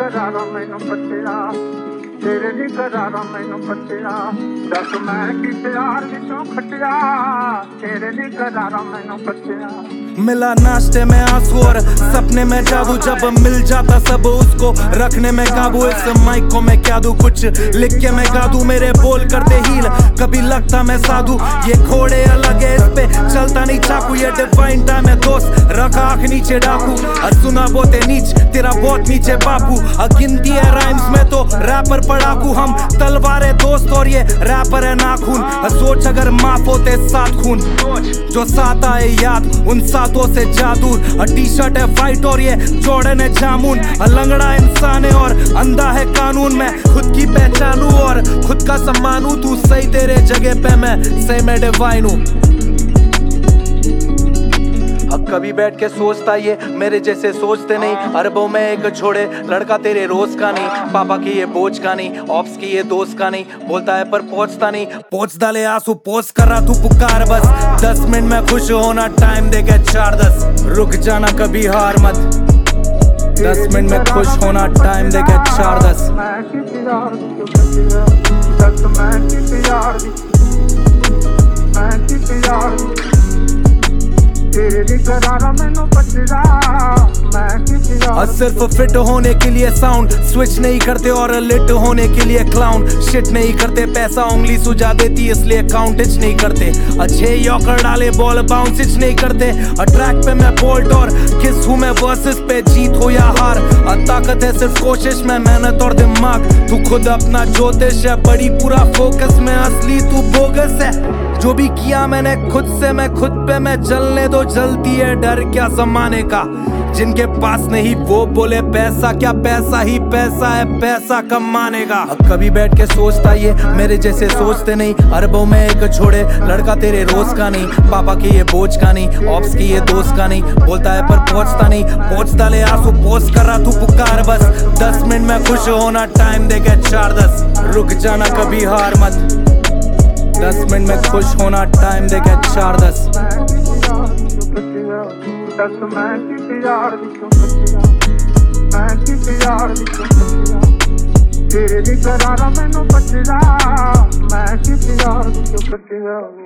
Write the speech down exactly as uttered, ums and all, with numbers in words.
करारा मैनू बच्चिया तेरे दी करारा मैनू बच्चिया दस मैं की प्यार विचों खटिया तेरे दी करारा मैनू बच्चिया। मिला नाश्ते में आंसू और सपने में जादू, जब मिल जाता सब उसको रखने में काबू। इस माइक को मैं क्या दूं, कुछ लिख के मैं गा दूं, मेरे बोल करते हील कभी लगता मैं साधु। ये घोड़े अलग है, इस पे चलता नहीं चाकू, ये डिवाइन टाइम है दोस्त रखा आंख नीचे डाकू। सुना बोते नीच तेरा बहुत नीचे बापू, गिनती है राइम्स में तो रैपर पढ़ाकू। हम तलवार है दोस्त और ये रैपर है नाखून, सोच अगर माफ होते सात खून जो साथ आए याद उन सातों से जादू। टी शर्ट है वाइट और ये जॉर्डन है जामुन, लंगड़ा इंसान है और अंधा है कानून। मैं खुद की पहचानू और खुद का सम्मानू, तू सही तेरे जगह पे मैं सही मैं डिवाइन हूँ। अब कभी बैठ के सोचता ये मेरे जैसे सोचते नहीं, अरबों में एक छोड़े लड़का तेरे रोज का नहीं, पापा की ये बोझ का नहीं, ऑप्स की ये दोस्त का नहीं, बोलता है पर पहुंचता नहीं। पहुंच डाले आंसू पोस्ट कर रहा तू पुकार बस, दस मिनट में खुश होना टाइम दे के चार दस, रुक जाना कभी हार मत, दस मिनट में खुश होना टाइम दे के चार दस। सिर्फ फिट होने के लिए साउंड स्विच नहीं करते और लिट होने के लिए क्लाउन शिट नहीं करते। पैसा उंगली सुझा देती इसलिए काउंटेज नहीं करते, अच्छे यॉकर डाले बॉल बाउंसिच नहीं करते। ट्रैक पे मैं बोल्ट और किस हूँ मैं वर्सेस पे, जीत हो या हार ताकत है सिर्फ कोशिश में, मेहनत और दिमाग। तू खुद अपना ज्योतिष है, बड़ी पूरा फोकस में, असली तू बोगस है। जो भी किया मैंने खुद से मैं खुद पे मैं चलने दो, जलती है डर क्या जमाने का। जिनके पास नहीं वो बोले पैसा क्या, पैसा ही पैसा है पैसा कमाने का। अब कभी बैठ के सोचता ये मेरे जैसे सोचते नहीं, अरबों में एक छोड़े लड़का तेरे रोज का नहीं, पापा की ये बोझ का नहीं, ऑप्स की ये दोस्त का नहीं, बोलता है पर पहुंचता नहीं। पहुंच डाले आंसू पोस्ट कर रहा तू पुकार बस, दस मिनट में खुश होना टाइम दे के चार दस, रुक जाना कभी हार मत, दस मिनट में खुश होना टाइम दे के चार दस। दस मैं की प्यार विचों खटिया मैं की प्यार विचों खटिया तेरे दी करारा मैनू बच्चिया मैं की प्यार विचों खटिया।